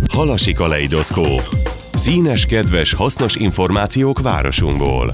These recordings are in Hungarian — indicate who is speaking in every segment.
Speaker 1: Halasi kaleidoszkóp. Színes, kedves, hasznos információk városunkból.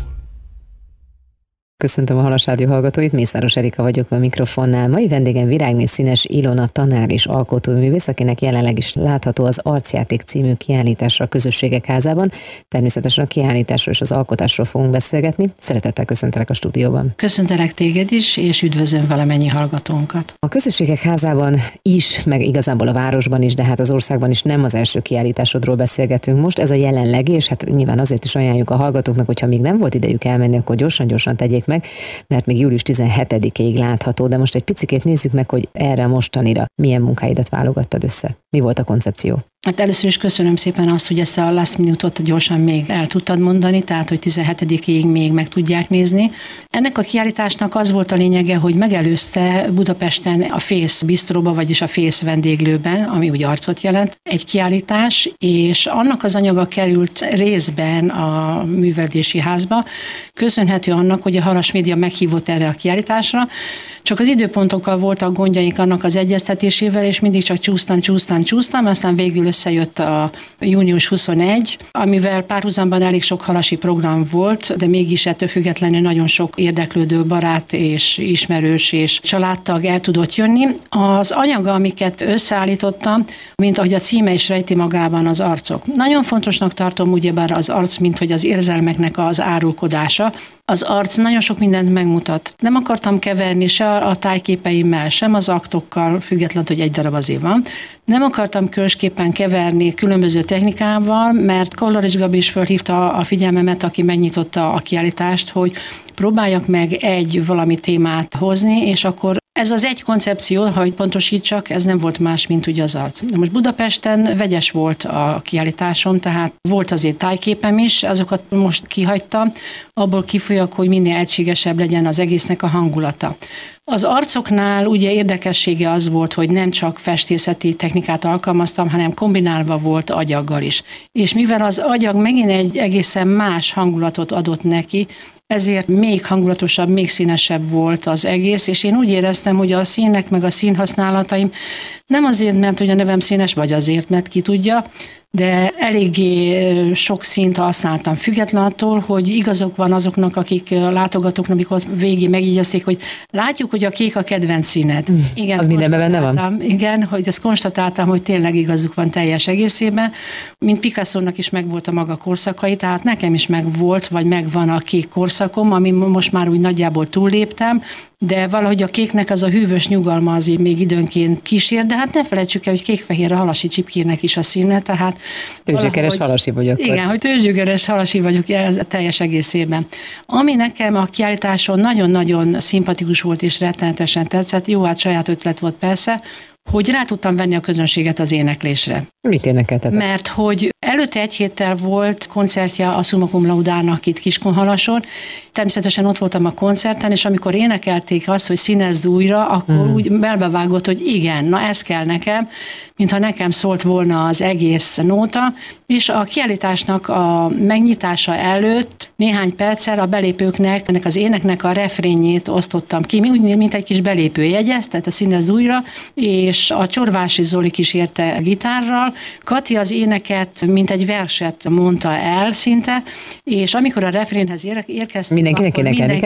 Speaker 2: Köszöntöm a Halas Rádió hallgatóit, Mészáros Erika vagyok a mikrofonnál. Mai vendégem Virágné Színes Ilona tanár és alkotóművész, akinek jelenleg is látható az Arcjáték című kiállítása a Közösségek Házában. Természetesen a kiállításról és az alkotásról fogunk beszélgetni. Szeretettel köszöntelek a stúdióban.
Speaker 3: Köszöntelek téged is, és üdvözlöm valamennyi hallgatónkat.
Speaker 2: A Közösségek Házában is, meg igazából a városban is, de hát az országban is nem az első kiállításodról beszélgetünk most. Ez a jelenlegi, és hát nyilván azért is ajánljuk a hallgatóknak, hogyha még nem volt idejük elmenni, akkor gyorsan tegyék meg, mert még július 17-ig látható, de most egy picikét nézzük meg, hogy erre a mostanira milyen munkáidat válogattad össze. Mi volt a koncepció?
Speaker 3: Hát először is köszönöm szépen azt, hogy ezt a last minute-ot gyorsan még el tudtad mondani, tehát hogy 17-ig még meg tudják nézni. Ennek a kiállításnak az volt a lényege, hogy megelőzte Budapesten a Fész Bistróba, vagyis a Fész vendéglőben, ami úgy arcot jelent, egy kiállítás, és annak az anyaga került részben a művelődési házba, köszönhető annak, hogy a Halas Média meghívott erre a kiállításra, csak az időpontokkal voltak gondjaink annak az egyeztetésével, és mindig csak csúsztam, aztán végül összejött a június 21, amivel párhuzamban elég sok halasi program volt, de mégis ettől függetlenül nagyon sok érdeklődő barát és ismerős és családtag el tudott jönni. Az anyaga, amiket összeállítottam, mint ahogy a címe is rejti magában, az arcok. Nagyon fontosnak tartom ugyebár az arc, mint hogy az érzelmeknek az árulkodása. Az arc nagyon sok mindent megmutat. Nem akartam keverni se a tájképeimmel, sem az aktokkal, függetlenül, hogy egy darab azért van. Nem akartam különösképpen keverni különböző technikával, mert Kollarics Gabi is felhívta a figyelmemet, aki megnyitotta a kiállítást, hogy próbáljak meg egy valami témát hozni, és akkor ez az egy koncepció, hogy pontosítsak, ez nem volt más, mint ugye az arc. De most Budapesten vegyes volt a kiállításom, tehát volt azért tájképem is, azokat most kihagytam, abból kifolyak, hogy minél egységesebb legyen az egésznek a hangulata. Az arcoknál ugye érdekessége az volt, hogy nem csak festészeti technikát alkalmaztam, hanem kombinálva volt agyaggal is. És mivel az agyag megint egy egészen más hangulatot adott neki, ezért még hangulatosabb, még színesebb volt az egész, és én úgy éreztem, hogy a színek meg a színhasználataim nem azért, mert hogy a nevem színes, vagy azért, mert ki tudja, de eléggé sok színt használtam, független attól, hogy igazok van azoknak, akik látogatóknak, amikor végig megjegyezték, hogy látjuk, hogy a kék a kedvenc színed. Igen,
Speaker 2: az mindenben benne van?
Speaker 3: Igen, hogy ezt konstatáltam, hogy tényleg igazuk van teljes egészében. Mint Picasso-nak is megvolt a maga korszakai, tehát nekem is megvolt, vagy megvan a kék korszakom, ami most már úgy nagyjából túlléptem, de valahogy a kéknek az a hűvös nyugalma azért még időnként kísér, de hát ne felejtsük el, hogy kék-fehér a halasi csipkének is a színe, tehát...
Speaker 2: Tőzsgyökeres halasi vagyok.
Speaker 3: Igen, hogy tőzsgyökeres halasi vagyok teljes egészében. Ami nekem a kiállításon nagyon-nagyon szimpatikus volt és rettenetesen tetszett, jó, hát saját ötlet volt persze, hogy rá tudtam venni a közönséget az éneklésre.
Speaker 2: Mit énekeltetek?
Speaker 3: Mert hogy előtte egy héttel volt koncertje a Summa Cum Laudának itt Kiskunhalason. Természetesen ott voltam a koncerten, és amikor énekelték azt, hogy színezd újra, akkor úgy belbevágott, hogy igen, na ez kell nekem, mintha nekem szólt volna az egész nóta, és a kiállításnak a megnyitása előtt néhány perccel a belépőknek, ennek az éneknek a refrénjét osztottam ki, úgy, mint egy kis belépőjegyez, tehát a színezd újra, és a Csorvási Zoli kísérte gitárral, Kati az éneket, mint egy verset mondta el szinte, és amikor a refrénhez érkeztünk,
Speaker 2: mindenkinek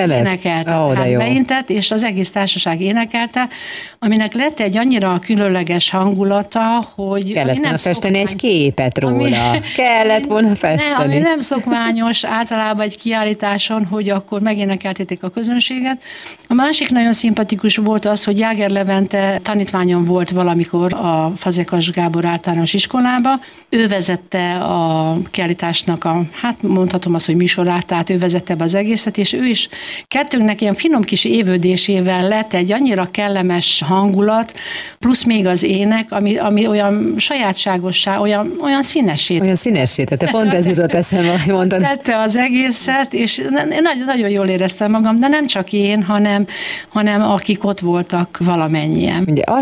Speaker 3: énekelte, beintett, és az egész társaság énekelte, aminek lett egy annyira különleges hangulata, hogy...
Speaker 2: Kellett volna festeni egy képet róla. Kellett volna festeni.
Speaker 3: Ami nem szokványos általában egy kiállításon, hogy akkor megénekeltétek a közönséget. A másik nagyon szimpatikus volt az, hogy Jáger Levente tanítványom volt valamikor a Fazekas Gábor általános iskolába. Ő vezette a kiállításnak hát mondhatom azt, hogy műsorát, tehát ő vezette be az egészet, és ő is kettőnknek ilyen finom kis évődésével lett egy annyira kellemes hangulat, plusz még az ének, ami olyan sajátságossá, olyan színessé.
Speaker 2: Olyan színessé, tehát pont ez jutott eszembe, hogy mondtad.
Speaker 3: Tette az egészet, és nagyon jól éreztem magam, de nem csak én, hanem akik ott voltak valamennyien.
Speaker 2: Ugye arcjátékról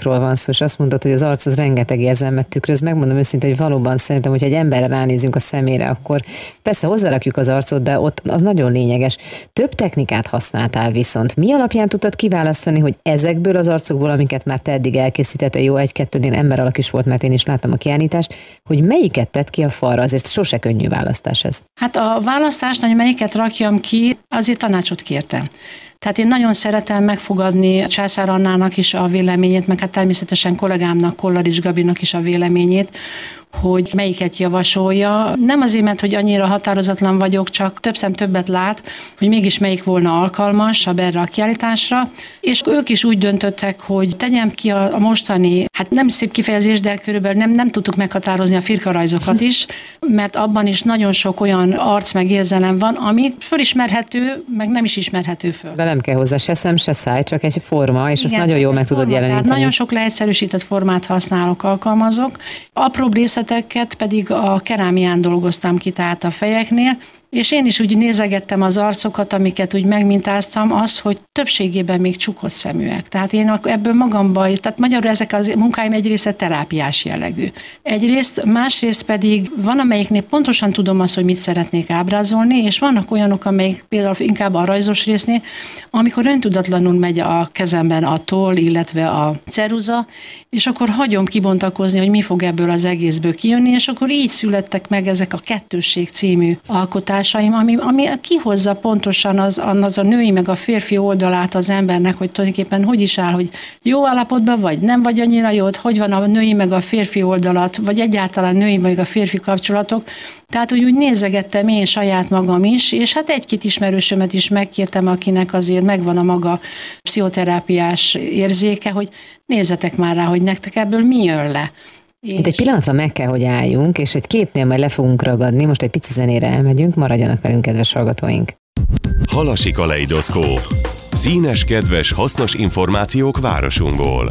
Speaker 2: arcokról van szó, és azt mondtad, hogy az arc az rengeteg érzelmet tükröz. Megmondom őszintén, hogy valóban szerintem, hogyha egy emberre ránézünk a szemére, akkor persze hozzárakjuk az arcot, de ott az nagyon lényeges. Több technikát használtál viszont. Mi alapján tudtad kiválasztani, hogy ezekből az arcokból, amiket már te eddig elkészítettél, jó, egy-kettőnél ember alak is volt, mert én is láttam a kiállítást, hogy melyiket tett ki a falra? Azért sose könnyű választás ez.
Speaker 3: Hát a választást, hogy melyiket rakjam ki, azért tanácsot kértem. Tehát én nagyon szeretem megfogadni Császár Annának is a véleményét, meg hát természetesen kollégámnak, Kollarics Gabinak is a véleményét, hogy melyiket javasolja. Nem azért, mert hogy annyira határozatlan vagyok, csak több szem többet lát, hogy mégis melyik volna alkalmasabb erre a kiállításra, és ők is úgy döntöttek, hogy tegyem ki a mostani, hát nem szép kifejezés, de körülbelül nem tudtuk meghatározni a firkarajzokat is, mert abban is nagyon sok olyan arc meg érzelem van, ami fölismerhető, meg nem is ismerhető föl.
Speaker 2: De nem kell hozzá se szem, se száj, csak egy forma, és
Speaker 3: igen,
Speaker 2: azt nagyon jól meg tudod jeleníteni.
Speaker 3: Nagyon sok leegyszerűsített formát használok, alkalmazok. Apróbb részleteket pedig a kerámián dolgoztam ki, tehát a fejeknél, és én is úgy nézegettem az arcokat, amiket úgy megmintáztam, az, hogy többségében még csukott szeműek. Tehát én ebből magamban, tehát magyarul ezek a munkáim egy része terápiás jellegű. Egyrészt, másrészt pedig van, amelyiknél pontosan tudom azt, hogy mit szeretnék ábrázolni, és vannak olyanok, amelyik például inkább a rajzos résznél, amikor öntudatlanul megy a kezemben a toll, illetve a ceruza, és akkor hagyom kibontakozni, hogy mi fog ebből az egészből kijönni, és akkor így születtek meg ezek a Kettősség című alkotásaim, ami kihozza pontosan az a női meg a férfi oldalát az embernek, hogy tulajdonképpen hogy is áll, hogy jó állapotban vagy, nem vagy annyira jó, hogy van a női meg a férfi oldalat, vagy egyáltalán női meg a férfi kapcsolatok. Tehát úgy nézegettem én saját magam is, és hát egy-két ismerősömet is megkértem, akinek azért megvan a maga pszichoterápiás érzéke, hogy nézzetek már rá, hogy nektek ebből mi jön le.
Speaker 2: Itt egy pillanatra meg kell, hogy álljunk, és egy képnél majd le fogunk ragadni, most egy pici zenére elmegyünk, maradjanak velünk, kedves hallgatóink.
Speaker 1: Halasi kaleidoszkóp. Színes, kedves, hasznos információk városunkból.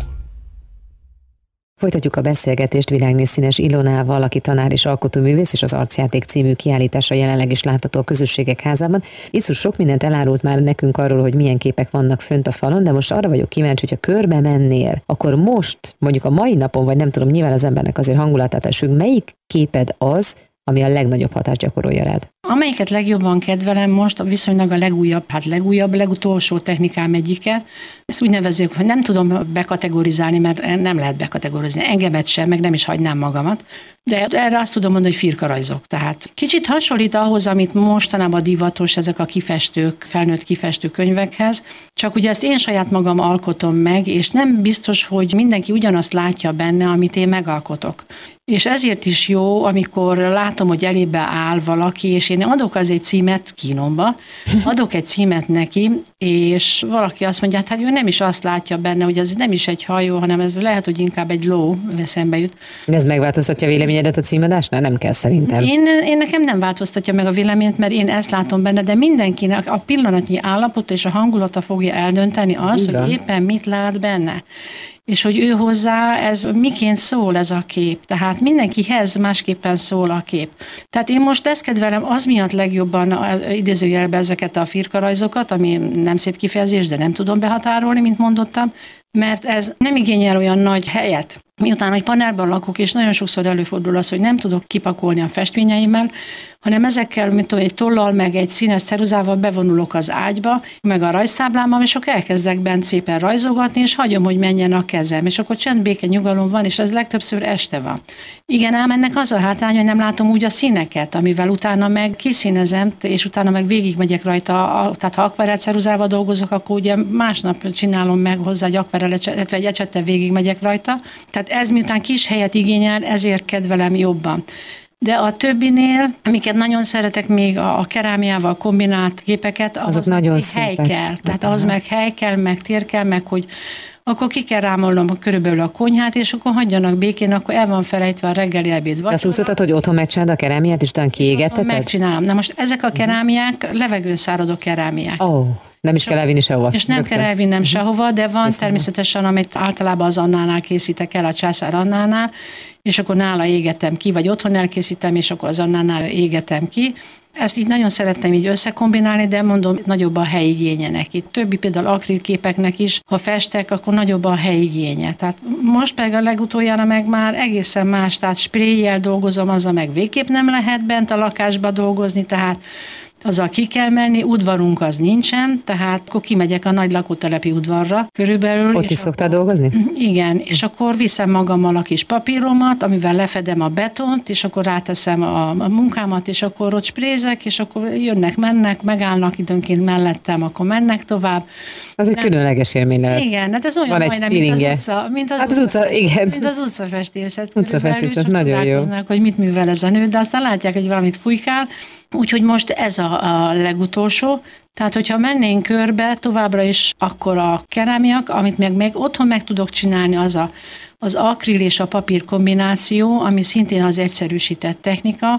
Speaker 2: Folytatjuk a beszélgetést Világné Színes Ilonával, aki tanár és alkotóművész, és az Arcjáték című kiállítása jelenleg is látható a Közösségek Házában. Izus sok mindent elárult már nekünk arról, hogy milyen képek vannak fönt a falon, de most arra vagyok kíváncsi, hogyha körbe mennél, akkor most, mondjuk a mai napon, vagy nem tudom, nyilván az embernek azért hangulatát esünk, melyik képed az, ami a legnagyobb hatást gyakorolja rád?
Speaker 3: Amelyiket legjobban kedvelem most, viszonylag a legutolsó technikám egyike. Ezt úgy nevezzük, hogy nem tudom bekategorizálni, mert nem lehet bekategorizni. Engemet sem, meg nem is hagynám magamat. De erre azt tudom mondani, hogy firkarajzok. Tehát kicsit hasonlít ahhoz, amit mostanában divatos ezek a kifestők, felnőtt kifestő könyvekhez, csak ugye ezt én saját magam alkotom meg, és nem biztos, hogy mindenki ugyanazt látja benne, amit én megalkotok. És ezért is jó, amikor látom, hogy elébe áll valaki, és én adok az egy címet kínomba, adok egy címet neki, és valaki azt mondja, hát ő nem is azt látja benne, hogy ez nem is egy hajó, hanem ez lehet, hogy inkább egy ló, eszembe jut.
Speaker 2: De ez megváltoztatja a véleményedet a címadásnál? Nem kell szerintem.
Speaker 3: Én nekem nem változtatja meg a véleményt, mert én ezt látom benne, de mindenkinek a pillanatnyi állapota és a hangulata fogja eldönteni azt, hogy éppen mit lát benne. És hogy ő hozzá ez miként szól ez a kép. Tehát mindenkihez másképpen szól a kép. Tehát én most ezt kedvelem az miatt legjobban idézőjelben ezeket a firkarajzokat, ami nem szép kifejezés, de nem tudom behatárolni, mint mondottam, mert ez nem igényel olyan nagy helyet. Miután, hogy panelban lakok, és nagyon sokszor előfordul az, hogy nem tudok kipakolni a festményeimmel, hanem ezekkel, mint egy tollal, meg egy színes ceruzával bevonulok az ágyba, meg a rajztáblámmal, és akkor elkezdek bent szépen rajzogatni, és hagyom, hogy menjen a kezem. És akkor csend, béke, nyugalom van, és ez legtöbbször este van. Igen, ám ennek az a hátránya, hogy nem látom úgy a színeket, amivel utána meg kiszínezem, és utána meg végigmegyek rajta. Tehát ha akvarell ceruzával dolgozok, akkor ugye másnap csinálom meg hozzá egy akvarell, illetve egy ecsettel végigmegyek rajta. Tehát ez miután kis helyet igényel, ezért kedvelem jobban. De a többinél, amiket nagyon szeretek még a kerámiával kombinált képeket,
Speaker 2: azok nagyon
Speaker 3: hely kell. Tehát ahhoz meg hely kell, meg tér kell, meg hogy akkor ki kell rámolnom körülbelül a konyhát, és akkor hagyjanak békén, akkor el van felejtve a reggeli ebéd vacsora.
Speaker 2: Azt úszhatod, hogy otthon megcsinálod a kerámiát, és utána kiégetteted?
Speaker 3: Megcsinálom. Na most ezek a kerámiák levegőn száradó kerámiák.
Speaker 2: Oh. Nem is kell elvinni sehova.
Speaker 3: És nem kell elvinnem sehova, de van természetesen, amit általában az Annánál készítek el, a Császár Annánál, és akkor nála égetem ki, vagy otthon elkészítem, és akkor az Annánál égetem ki. Ezt így nagyon szerettem így összekombinálni, de mondom, nagyobb a helyigénye neki. Többi például akrilképeknek is, ha festek, akkor nagyobb a helyigénye. Tehát most pedig a legutoljára meg már egészen más, tehát spréjjel dolgozom, azzal meg végképp nem lehet bent a lakásba dolgozni, tehát azzal ki kell menni, udvarunk az nincsen, tehát akkor kimegyek a nagy lakótelepi udvarra körülbelül.
Speaker 2: Ott is szoktál dolgozni?
Speaker 3: Igen, és akkor viszem magammal a kis papíromat, amivel lefedem a betont, és akkor ráteszem a munkámat, és akkor ott sprézek, és akkor jönnek, mennek, megállnak időnként mellettem, akkor mennek tovább.
Speaker 2: Az egy különleges élmény lehet.
Speaker 3: Igen, hát ez olyan
Speaker 2: van
Speaker 3: majdnem, mint az utca, igen. Mint az utcafestés.
Speaker 2: Utcafestés, nagyon jó.
Speaker 3: Hogy mit művel ez a nő, de aztán látják, hogy valamit fújkál. Úgyhogy most ez a legutolsó. Tehát, hogyha mennénk körbe, továbbra is akkor a kerámiak, amit még otthon meg tudok csinálni, az akril és a papír kombináció, ami szintén az egyszerűsített technika,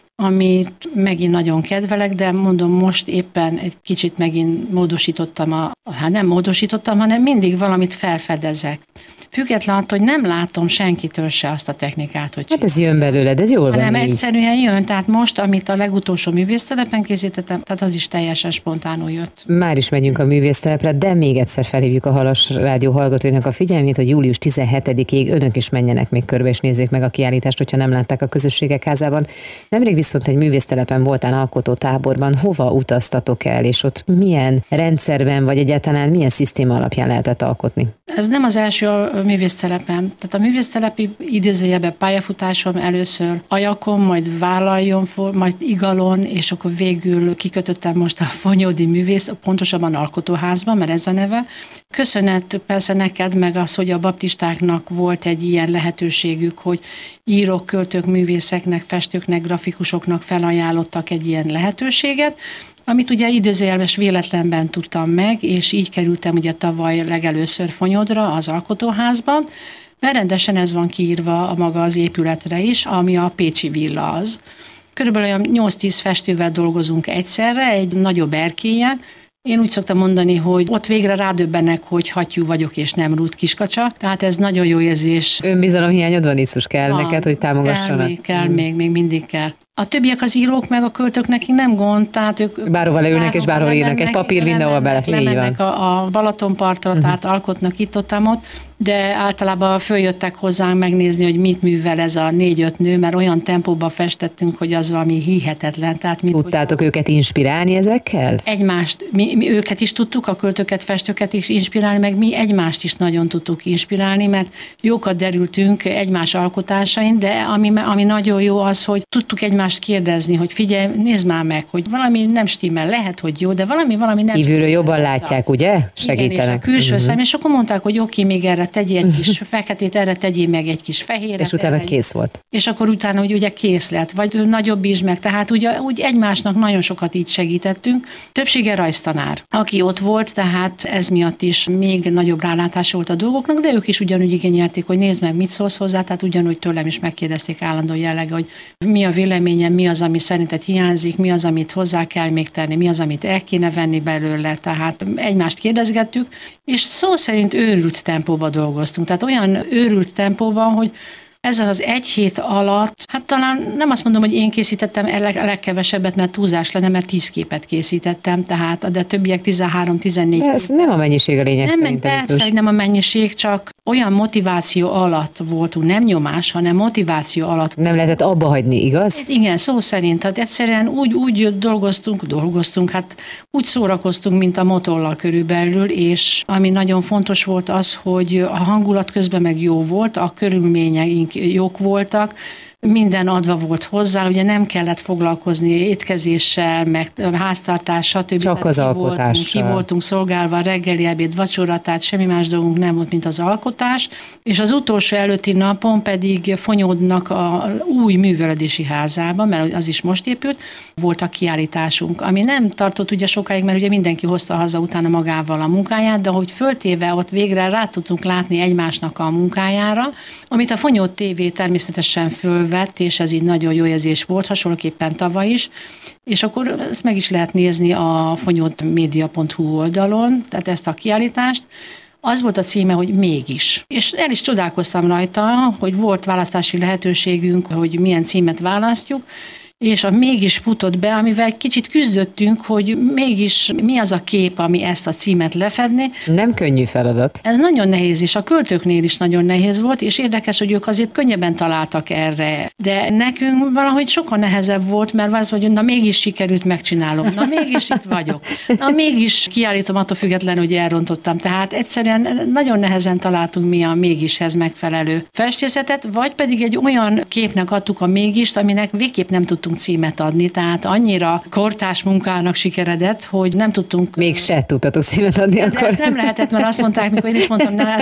Speaker 3: amit megint nagyon kedvelek, de mondom, most éppen egy kicsit megint módosítottam, nem módosítottam, hanem mindig valamit felfedezek. Független attól, hogy nem látom senkitől se azt a technikát, hogy
Speaker 2: hát ez jön belőled, ez jól van
Speaker 3: nem
Speaker 2: így.
Speaker 3: Egyszerűen jön, tehát most, amit a legutolsó művésztelepen készítettem, tehát az is teljesen spontánul jött.
Speaker 2: Már is megyünk a művésztelepre, de még egyszer felhívjuk a Halas Rádió hallgatóinak a figyelmét, hogy július 17-ig önök is menjenek még körbe, és nézzék meg a kiállítást, hogyha nem látták a Közösségek Házában. Nemrég viszont egy művésztelepen voltál alkotótáborban, hova utaztatok el, és ott milyen rendszerben, vagy egyáltalán milyen szisztéma alapján lehetett alkotni?
Speaker 3: Ez nem az első művésztelepen. Tehát a művésztelepi idézőjelben pályafutásom először Ajakon, majd Vállaljon, majd Igalon, és akkor végül kikötöttem most a Fonyódi Művész, pontosabban Alkotóházban, mert ez a neve. Köszönet persze neked, meg az, hogy a baptistáknak volt egy ilyen lehetőségük, hogy írók, költők, művészeknek, festőknek, grafikusoknak felajánlottak egy ilyen lehetőséget, amit ugye idézőjelves véletlenben tudtam meg, és így kerültem ugye tavaly legelőször Fonyódra, az Alkotóházba, mert rendesen ez van kiírva a maga az épületre is, ami a Pécsi Villa az. Körülbelül olyan 8-10 festővel dolgozunk egyszerre, egy nagyobb erkélyen. Én úgy szoktam mondani, hogy ott végre rádöbbenek, hogy hattyú vagyok és nem Ruth Kiskacsa, tehát ez nagyon jó érzés.
Speaker 2: Önbizalomhiányod van, Izus, kell neked, hogy támogassanak?
Speaker 3: Kell, még mindig kell. A többiek, az írók meg a költők nekik nem gond, tehát ők
Speaker 2: bárhova leülnek és bárhol írnak, egy papír mindenhol bele.
Speaker 3: Lemennek a Balatonpartra, tehát alkotnak itt-ott, de általában följöttek hozzánk megnézni, hogy mit művel ez a 4-5 nő, mert olyan tempóban festettünk, hogy az valami hihetetlen. Tehát
Speaker 2: tudtátok őket inspirálni ezekkel?
Speaker 3: Egymást, mi őket is tudtuk, a költőket, festőket is inspirálni, meg mi egymást is nagyon tudtuk inspirálni, mert jókat derültünk egymás alkotásain, de ami nagyon jó az, hogy tudtuk egymást kérdezni, hogy figyelj, nézd már meg, hogy valami nem stimmel, lehet, hogy jó, de valami nem
Speaker 2: kívülről jobban látják, ugye? Segítenek.
Speaker 3: Igen, és a külső szem, és akkor mondták, hogy oké, még erre tegyél egy kis feketét, erre tegyél meg egy kis fehéret.
Speaker 2: És utána kész volt.
Speaker 3: És akkor utána, hogy ugye kész lett, vagy nagyobb is meg, tehát úgy egymásnak nagyon sokat így segítettünk. Többsége rajztanár, aki ott volt, tehát ez miatt is még nagyobb rálátása volt a dolgoknak, de ők is ugyanúgy igényelték, hogy nézd meg, mit szólsz hozzá, tehát ugyanúgy tőlem is megkérdezték állandó jelleg, hogy mi a véleményem, mi az, ami szerinted hiányzik, mi az, amit hozzá kell még tenni, mi az, amit el kéne venni belőle, tehát egymást kérdezgettük, és szó szerint őrült tempóban dolgoztunk, tehát olyan őrült tempóban, hogy ezen az egy hét alatt, hát talán nem azt mondom, hogy én készítettem a legkevesebbet, mert túlzás lenne, mert 10 képet készítettem, tehát, de többiek 13-14.
Speaker 2: De ez nem a mennyiség a lényeg
Speaker 3: szerintem. Persze, hogy nem a mennyiség, csak olyan motiváció alatt voltunk, nem nyomás, hanem motiváció alatt.
Speaker 2: Nem lehetett abba hagyni, igaz?
Speaker 3: Hát igen, szó szerint. Hát egyszerűen úgy dolgoztunk, hát úgy szórakoztunk, mint a motollal körülbelül, és ami nagyon fontos volt az, hogy a hangulat közben meg jó volt, a körülményeink jók voltak, minden adva volt hozzá, ugye nem kellett foglalkozni étkezéssel, meg háztartás, stb.
Speaker 2: Csak az alkotással.
Speaker 3: Ki voltunk szolgálva, reggeli, ebéd, vacsora, tehát semmi más dolgunk nem volt, mint az alkotás. És az utolsó előtti napon pedig Fonyódnak a új művelődési házában, mert az is most épült, volt a kiállításunk, ami nem tartott ugye sokáig, mert ugye mindenki hozta haza utána magával a munkáját, de ahogy föltéve ott végre rá tudtunk látni egymásnak a munkájára, amit a Fonyód TV természetesen fölvett, fölvett, és ez így nagyon jó érzés volt, hasonlóképpen tavaly is, és akkor ezt meg is lehet nézni a fonyódmedia.hu oldalon, tehát ezt a kiállítást. Az volt a címe, hogy mégis. És el is csodálkoztam rajta, hogy volt választási lehetőségünk, hogy milyen címet választjuk, és a mégis futott be, amivel kicsit küzdöttünk, hogy mégis mi az a kép, ami ezt a címet lefedni.
Speaker 2: Nem könnyű feladat.
Speaker 3: Ez nagyon nehéz, és a költőknél is nagyon nehéz volt, és érdekes, hogy ők azért könnyebben találtak erre. De nekünk valahogy sokkal nehezebb volt, mert az, hogy na mégis sikerült, megcsinálom, na mégis itt vagyok, na mégis kiállítom, attól függetlenül, hogy elrontottam. Tehát egyszerűen nagyon nehezen találtunk mi a mégishez megfelelő festészetet, vagy pedig egy olyan képnek adtuk a mégist, aminek végképp nem tudtunk címet adni, tehát annyira kortárs munkának sikeredett, hogy nem tudtunk...
Speaker 2: Mégse tudtatok címet adni
Speaker 3: de
Speaker 2: akkor.
Speaker 3: ezt nem lehetett, mert azt mondták, mikor én is mondtam, na,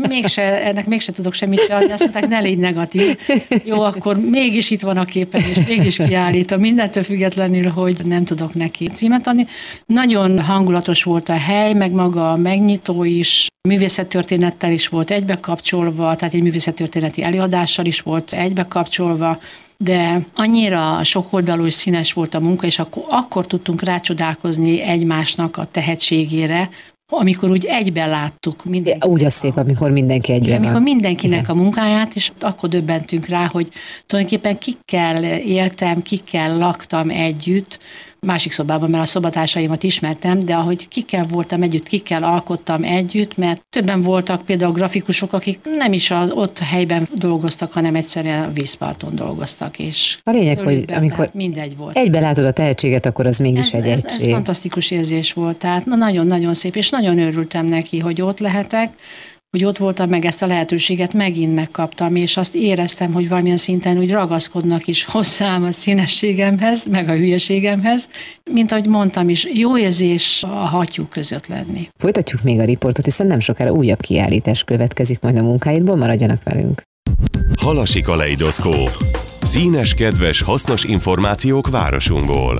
Speaker 3: ennek mégse tudok semmit adni, azt mondták, ne légy negatív. Jó, akkor mégis itt van a képen, és mégis kiállítom, mindentől függetlenül, hogy nem tudok neki címet adni. Nagyon hangulatos volt a hely, meg maga a megnyitó is, művészettörténettel is volt egybekapcsolva, tehát egy művészettörténeti előadással is volt egybekapcsolva, de annyira sokoldalú és színes volt a munka, és akkor tudtunk rácsodálkozni egymásnak a tehetségére, amikor úgy egyben láttuk mindenki.
Speaker 2: Úgy az szép, amikor mindenki egyben van.
Speaker 3: Amikor mindenkinek a munkáját, és akkor döbbentünk rá, hogy tulajdonképpen kikkel éltem, kikkel laktam együtt, másik szobában, mert a szobatársaimat ismertem, de ahogy kikkel voltam együtt, kikkel alkottam együtt, mert többen voltak például grafikusok, akik nem is az ott helyben dolgoztak, hanem egyszerűen a vízparton dolgoztak. És
Speaker 2: a lényeg, hogy amikor
Speaker 3: mindegy volt.
Speaker 2: egyben látod a tehetséget, akkor az mégis egy egység.
Speaker 3: Ez fantasztikus érzés volt, tehát nagyon-nagyon szép, és nagyon örültem neki, hogy ott lehetek, hogy ott voltam, meg ezt a lehetőséget megint megkaptam, és azt éreztem, hogy valamilyen szinten úgy ragaszkodnak is hozzám a színességemhez, meg a hülyeségemhez, mint ahogy mondtam is, jó érzés a hattyú között lenni.
Speaker 2: Folytatjuk még a riportot, hiszen nem sokára újabb kiállítás következik majd a munkáidból, maradjanak velünk.
Speaker 1: Halasi kaleidoszkóp. Színes, kedves, hasznos információk városunkból.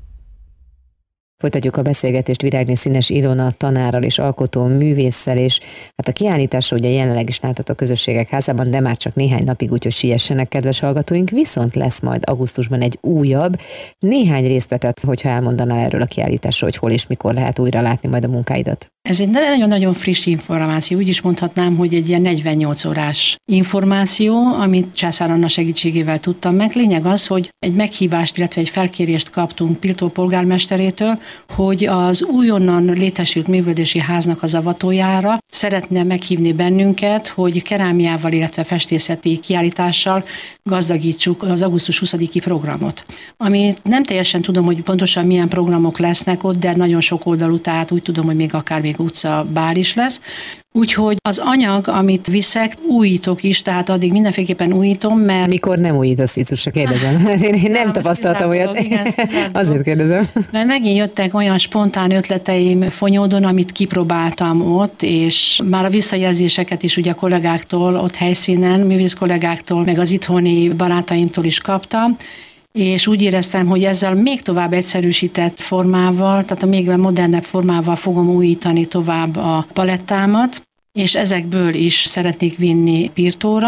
Speaker 2: Folytatjuk a beszélgetést Virágné Színes Ilona tanárral és alkotó művésszel, és hát a kiállításra ugye jelenleg is látható a Közösségek Házában, de már csak néhány napig, úgyhogy siessenek, kedves hallgatóink, viszont lesz majd augusztusban egy újabb, néhány részletet, hogyha elmondanál erről a kiállításról, hogy hol és mikor lehet újra látni majd a munkáidat.
Speaker 3: Ez egy nagyon-nagyon friss információ, úgy is mondhatnám, hogy egy ilyen 48 órás információ, amit Császár Anna segítségével tudtam meg. Lényeg az, hogy egy meghívást, illetve egy felkérést kaptunk Piltó polgármesterétől, hogy az újonnan létesült művelődési háznak az avatójára szeretne meghívni bennünket, hogy kerámiával, illetve festészeti kiállítással gazdagítsuk az augusztus 20-i programot. Ami nem teljesen tudom, hogy pontosan milyen programok lesznek ott, de nagyon sok oldalú, tehát úgy tudom, hogy még akár még utca, bár is lesz. Úgyhogy az anyag, amit viszek, újítok is, tehát addig mindenféleképpen újítom, mert...
Speaker 2: Mikor nem újítasz, Icusa, kérdezem. Én nem tapasztaltam olyat. Azért kérdezem.
Speaker 3: Mert megint jöttek olyan spontán ötleteim Fonyódon, amit kipróbáltam ott, és már a visszajelzéseket is ugye a kollégáktól, ott helyszínen, művész kollégáktól, meg az itthoni barátaimtól is kaptam, és úgy éreztem, hogy ezzel még tovább egyszerűsített formával, tehát a még modernebb formával fogom újítani tovább a palettámat, és ezekből is szeretnék vinni Pirtóra.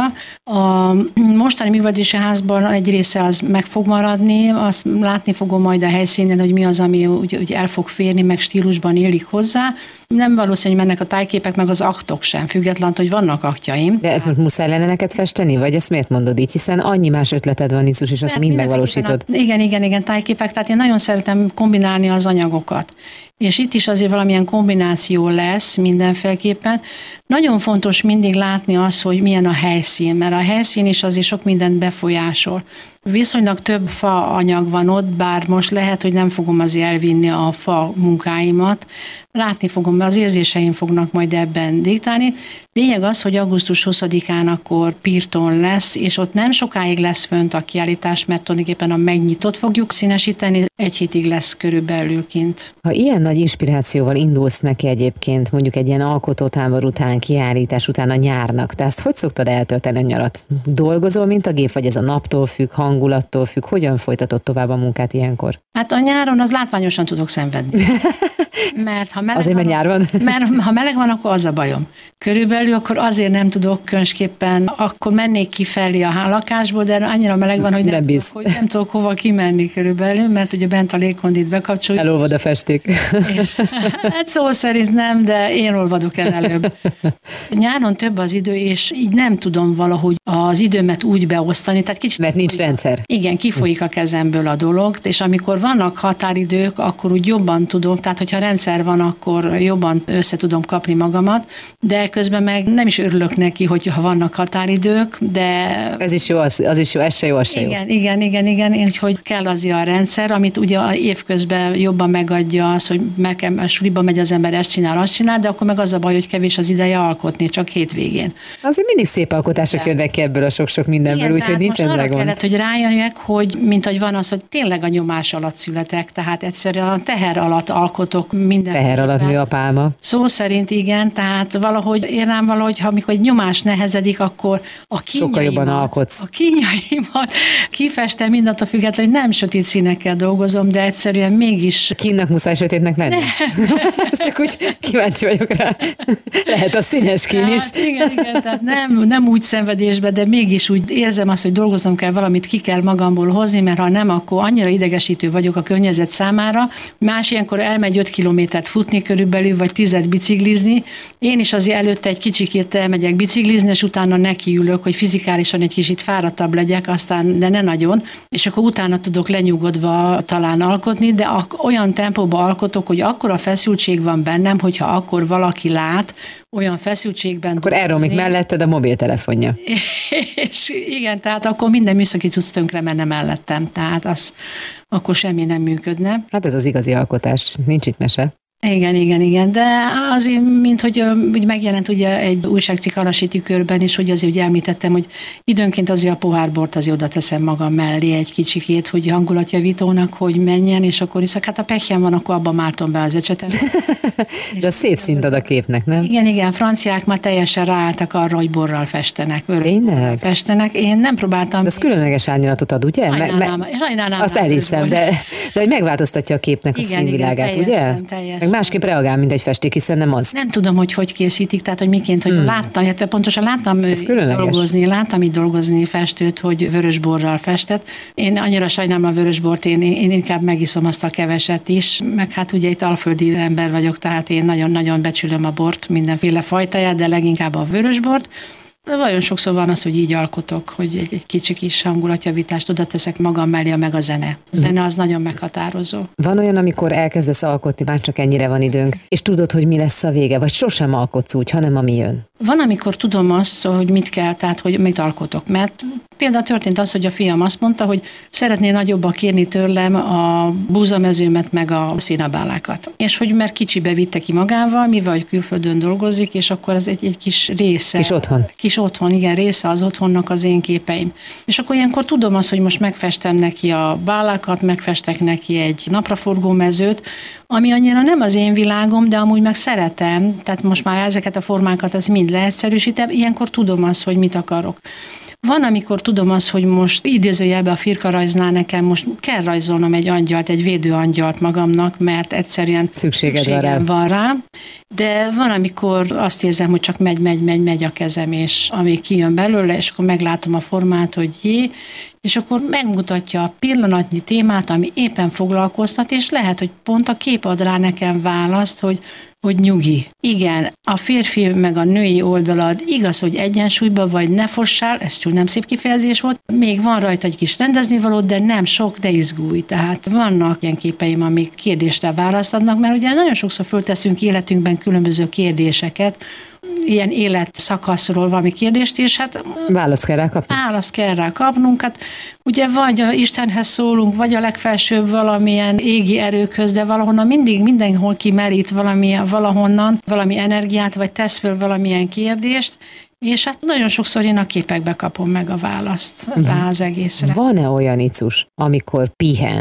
Speaker 3: A mostani művelődési házban egy része az meg fog maradni, azt látni fogom majd a helyszínen, hogy mi az, ami úgy el fog férni, meg stílusban illik hozzá. Nem valószínű, hogy mennek a tájképek, meg az aktok sem, függetlenül, hogy vannak aktjaim.
Speaker 2: De ez most muszáj lenne neked festeni, vagy ezt miért mondod így? Hiszen annyi más ötleted van, Icus, és azt mind megvalósítod.
Speaker 3: Igen, tájképek, tehát én nagyon szeretem kombinálni az anyagokat. És itt is azért valamilyen kombináció lesz mindenféleképpen. Nagyon fontos mindig látni azt, hogy milyen a helyszín, mert a helyszín is azért sok mindent befolyásol. Viszonylag több fa anyag van ott, bár most lehet, hogy nem fogom azért elvinni a fa munkáimat. Látni fogom, az érzéseim fognak majd ebben diktálni. Lényeg az, hogy augusztus 20-án akkor Pirton lesz, és ott nem sokáig lesz fönt a kiállítás, mert tulajdonképpen a megnyitott fogjuk színesíteni, egy hétig lesz körülbelül kint.
Speaker 2: Ha ilyen nagy inspirációval indulsz neki egyébként, mondjuk egy ilyen alkotótábor után, kiállítás után a nyárnak, te ezt hogy szoktad eltölteni a nyarat? Dolgozol, mint a gép, vagy ez a naptól függ, hangulattól függ? Hogyan folytatod tovább a munkát ilyenkor?
Speaker 3: Hát a nyáron az látványosan tudok szenvedni. Mert ha meleg
Speaker 2: Azért, mert nyár van.
Speaker 3: Mert ha meleg van, akkor az a bajom. Körülbelül akkor azért nem tudok különösképpen, akkor mennék kifelé a lakásból, de annyira meleg van, hogy nem tudok hova kimenni körülbelül, mert ugye bent a légkondit bekapcsoljuk.
Speaker 2: Elolvad a festék.
Speaker 3: És, hát szó szerint nem, de én olvadok el előbb. Nyáron több az idő, és így nem tudom valahogy az időmet úgy beosztani. Tehát kicsit
Speaker 2: mert nincs rendszer.
Speaker 3: Igen, kifolyik a kezemből a dolog, és amikor vannak határidők, akkor úgy jobban tudom, tehát hogyha rendszer van, akkor jobban össze tudom kapni magamat, de közben meg nem is örülök neki, hogyha vannak határidők, de...
Speaker 2: Ez is jó, az is jó, ez se jó, az se jó.
Speaker 3: Igen, úgyhogy kell azért a rendszer, amit ugye a évközben jobban megadja az, hogy a suliba megy az ember, ezt csinál, azt csinál, de akkor meg az a baj, hogy kevés az ideje alkotni, csak hétvégén.
Speaker 2: Azért mindig szép alkotások jönnek ki ebből a sok-sok mindenből, úgyhogy nincs ezzel gond.
Speaker 3: Kellett, hogy rájöjjek, hogy mint hogy van az, hogy tényleg a nyomás alatt születek, tehát egyszerűen a teher alatt alkotok minden.
Speaker 2: Teher alatt nő a pálma.
Speaker 3: Szó szerint igen, tehát valahogy én rám valahogy, ha amikor egy nyomás nehezedik, akkor
Speaker 2: sokkal jobban alkotsz.
Speaker 3: A kínjaimat kifestem mindentől függetlenül, hogy nem sötét színekkel dolgozom, de egyszerűen mégis...
Speaker 2: Kínnak muszáj sötétnek lenni? Ezt csak úgy kíváncsi vagyok rá. Lehet a színes kín is.
Speaker 3: Igen, tehát nem úgy szenvedésbe, de mégis úgy érzem azt, hogy dolgoznom kell, valamit ki kell magamból hozni, mert ha nem, akkor annyira idegesítő vagyok a környezet számára. Más ilyenkor elmegy 5 kilométert futni körülbelül, vagy 10 biciklizni. Én is azért előtte egy kicsikét elmegyek biciklizni, és utána nekiülök, hogy fizikálisan egy kicsit fáradtabb legyek, aztán, de ne nagyon, és akkor utána tudok lenyugodva talán alkotni, de olyan tempóban alkotok, hogy akkora feszültség van bennem, hogyha akkor valaki lát, olyan feszültségben
Speaker 2: akkor elromlik melletted a mobiltelefonja.
Speaker 3: És igen, tehát akkor minden műszaki cucc tönkre menne mellettem, tehát akkor semmi nem működne.
Speaker 2: Hát ez az igazi alkotás, nincs itt mese.
Speaker 3: Igen, de azért, mint hogy megjelent ugye egy újságcikk Alasi Tükörben is, hogy azért ugye említettem, hogy időnként azért a pohárbort azért oda teszem magam mellé egy kicsikét, hogy hangulatjavítónak, hogy menjen, és akkor iszak. Hát a pehjen van, akkor abba mártom be az ecsetet.
Speaker 2: De a szép szint ad a képnek, nem?
Speaker 3: Igen, franciák már teljesen ráálltak arra, hogy borral festenek.
Speaker 2: Tényleg?
Speaker 3: Festenek. Én nem próbáltam.
Speaker 2: De az különleges árnyalatot ad, ugye?
Speaker 3: Sajnálnám.
Speaker 2: Azt elhiszem, de hogy megváltoztatja a képnek a színvilágát, ugye?
Speaker 3: Teljesen.
Speaker 2: Másképp reagál, mint egy festék, hiszen nem az.
Speaker 3: Nem tudom, hogy készítik, tehát hogy miként, hogy láttam, illetve pontosan láttam itt dolgozni festőt, hogy vörösborral festett. Én annyira sajnálom a vörösbort, én inkább megiszom azt a keveset is, meg hát ugye itt alföldi ember vagyok, tehát én nagyon-nagyon becsülöm a bort, mindenféle fajtáját, de leginkább a vörösbort. De nagyon sokszor van az, hogy így alkotok, hogy egy kicsi kis hangulatjavítást oda teszek magam mellé, meg a zene. A zene az nagyon meghatározó.
Speaker 2: Van olyan, amikor elkezdesz alkotni, már csak ennyire van időnk, és tudod, hogy mi lesz a vége, vagy sosem alkotsz úgy, hanem ami jön?
Speaker 3: Van, amikor tudom azt, hogy mit kell, tehát hogy mit alkotok, mert például történt az, hogy a fiam azt mondta, hogy szeretné nagyobba kérni tőlem a búzamezőmet, meg a színabálákat. És hogy mert kicsibe vitte ki magával, mivel külföldön dolgozik, és akkor ez egy kis része. Kis otthon, igen, része az otthonnak az én képeim. És akkor ilyenkor tudom azt, hogy most megfestem neki a bálákat, megfestek neki egy napraforgó mezőt, ami annyira nem az én világom, de amúgy meg szeretem, tehát most már ezeket a formákat ez mind leegyszerűsítem, ilyenkor tudom azt, hogy mit akarok. Van, amikor tudom azt, hogy most idézőjelben a Firka rajznál nekem most kell rajzolnom egy angyalt, egy védőangyalt magamnak, mert szükségem van rá. De van, amikor azt érzem, hogy csak megy a kezem, és amíg kijön belőle, és akkor meglátom a formát, hogy és akkor megmutatja a pillanatnyi témát, ami éppen foglalkoztat, és lehet, hogy pont a kép ad rá nekem választ, hogy nyugi. Igen, a férfi meg a női oldalad igaz, hogy egyensúlyban vagy, ne fossál, ez csak nem szép kifejezés volt, még van rajta egy kis rendezni-való, de nem sok, de izgulj. Tehát vannak ilyen képeim, amik kérdésre választ adnak, mert ugye nagyon sokszor fölteszünk életünkben különböző kérdéseket, ilyen életszakaszról valami kérdést, és hát
Speaker 2: választ kell rá kapnunk. Hát ugye vagy a Istenhez szólunk, vagy a legfelsőbb valamilyen égi erőkhöz, de valahonnan mindenhol kimerít valahonnan valami energiát, vagy tesz föl valamilyen kérdést, és hát nagyon sokszor én a képekbe kapom meg a választ rá az egészre. Van-e olyan icus, amikor pihensz,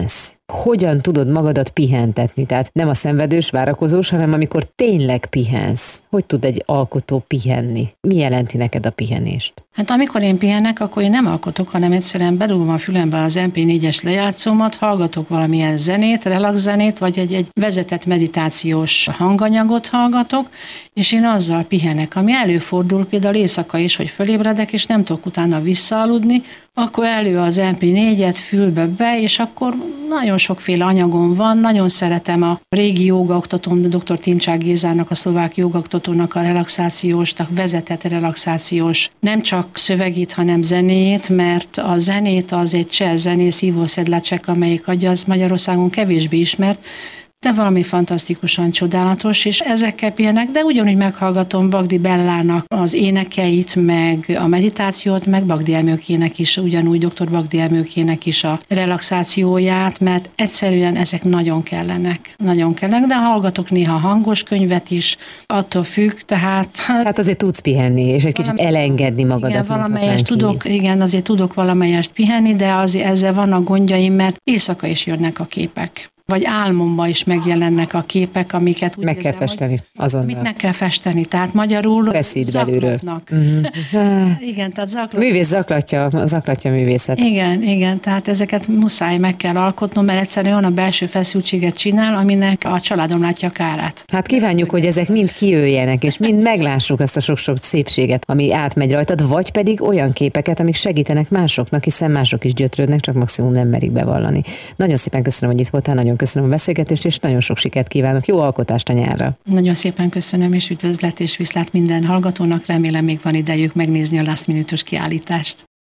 Speaker 2: hogyan tudod magadat pihentetni? Tehát nem a szenvedős, várakozós, hanem amikor tényleg pihensz. Hogy tud egy alkotó pihenni? Mi jelenti neked a pihenést?
Speaker 3: Hát amikor én pihenek, akkor én nem alkotok, hanem egyszerűen bedugom a fülembe az MP4-es lejátszómat, hallgatok valamilyen zenét, relax zenét, vagy egy vezetett meditációs hanganyagot hallgatok, és én azzal pihenek, ami előfordul például éjszaka is, hogy fölébredek, és nem tudok utána visszaaludni, akkor elő az MP4-et fülbe be, és akkor nagyon sokféle anyagom van, nagyon szeretem a régi jogaoktatóm, dr. Timcsák Gézának, a szlovák jogaoktatónak a relaxációs, a vezetett relaxációs, nem csak szövegét, hanem zenét, mert a zenét az egy cseh zenész, Ivo Sedlacek, amelyik az Magyarországon kevésbé ismert, de valami fantasztikusan csodálatos, és ezekkel pihenek, de ugyanúgy meghallgatom Bagdi Bellának az énekeit, meg a meditációt, meg Bagdi Emőkének is, ugyanúgy dr. Bagdi Emőkének is a relaxációját, mert egyszerűen ezek nagyon kellenek, de hallgatok néha hangos könyvet is, attól függ, tehát
Speaker 2: azért tudsz pihenni, és egy kicsit elengedni magadat.
Speaker 3: Azért tudok valamelyest pihenni, de ezzel vannak gondjaim, mert éjszaka is jönnek a képek. Vagy álmomban is megjelennek a képek, amiket úgy
Speaker 2: meg kell festeni azonnal.
Speaker 3: Amit meg kell festeni, tehát magyarul
Speaker 2: veszít belülről.
Speaker 3: Igen, tehát
Speaker 2: művész zaklatja művészet.
Speaker 3: Igen, tehát ezeket muszáj meg kell alkotnom, mert egyszerűen olyan a belső feszültséget csinál, aminek a családom látja a kárát.
Speaker 2: Hát kívánjuk, hogy ezek mind kijöjjenek, és mind meglássuk azt a sok-sok szépséget, ami átmegy rajtad, vagy pedig olyan képeket, amik segítenek másoknak, hiszen mások is gyötrődnek, csak maximum nem merik bevallani. Nagyon szépen köszönöm, hogy itt voltál, nagyon köszönöm a beszélgetést, és nagyon sok sikert kívánok. Jó alkotást a nyárra!
Speaker 3: Nagyon szépen köszönöm, és üdvözlet és viszlát minden hallgatónak. Remélem még van idejük megnézni a Last Minute-os kiállítást.